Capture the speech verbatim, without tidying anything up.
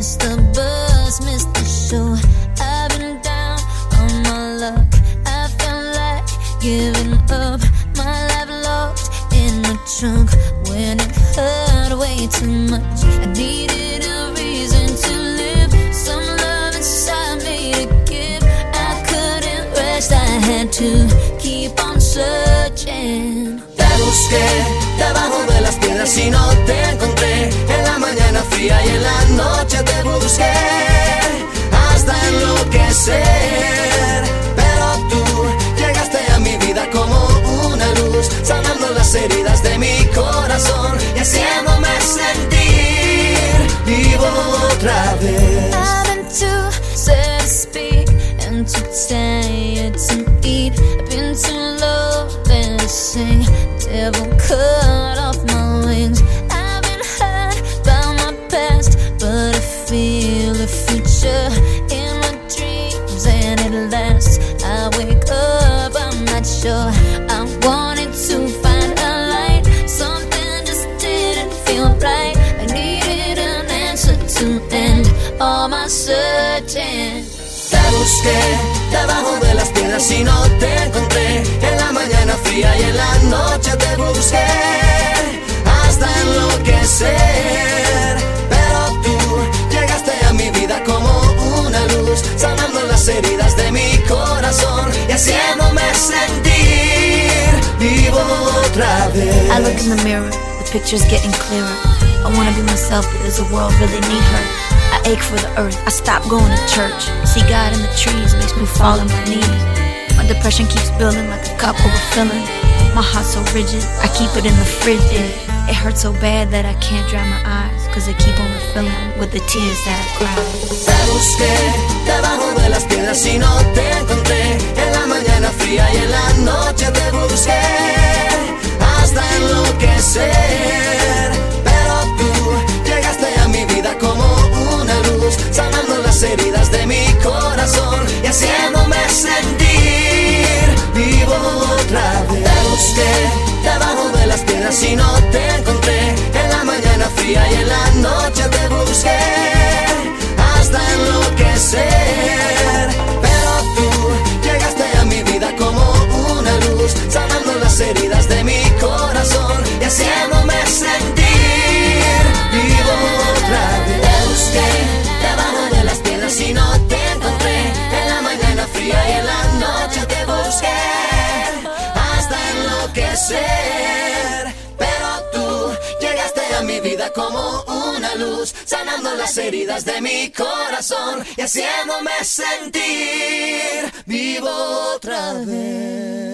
Missed the bus, missed the show. I've been down on my luck. I felt like giving up. My life locked in the trunk when it hurt way too much. I needed a reason to live, some love inside me to give. I couldn't rest, I had to keep on searching. Te busqué debajo de las piedras y no te encontré. En la mañana fría y en la noche te busqué hasta enloquecer. Pero tú llegaste a mi vida como una luz, sanando las heridas de mi corazón y haciéndome sentir vivo otra vez. I've been too sad to speak and too tired to eat. I've been too low then to sing. Devil cut off my wings. I've been hurt by my past, but I feel the future in my dreams and it lasts. I wake up, I'm not sure. I wanted to find a light, something just didn't feel right. I needed an answer to end all my searching. Te busqué debajo de las piedras y no te encontré. En la mañana fría y en la noche te busqué hasta enloquecer. Pero tú llegaste a mi vida como una luz, sanando las heridas de mi corazón y haciéndome sentir vivo otra vez. I look in the mirror, the picture's getting clearer. I wanna be myself, but does the world really need her? I ache for the earth, I stop going to church. See God in the trees, makes me fall on my knees. My depression keeps building like a cup overfilling. My heart's so rigid, I keep it in the fridge. It hurts so bad that I can't dry my eyes, cause I keep on refilling with the tears that I cry. Te busqué debajo de las piedras y no te encontré. En la mañana fría y en la noche te busqué hasta enloquecer. Pero tú llegaste a mi vida como una luz, sanando las heridas de mi corazón y haciéndome sentir vivo otra vez. Te busqué debajo de las piedras y no te encontré. En la mañana fría y en la noche te busqué hasta enloquecer. Pero tú llegaste a mi vida como una luz, sanando las heridas de mi corazón y haciéndome sentir vivo otra vez. Te busqué debajo de las piedras y no te encontré. En la mañana fría y en la noche te busqué hasta enloquecer. Pero tú llegaste a mi vida como una luz, sanando las heridas de mi corazón y haciéndome sentir vivo otra vez.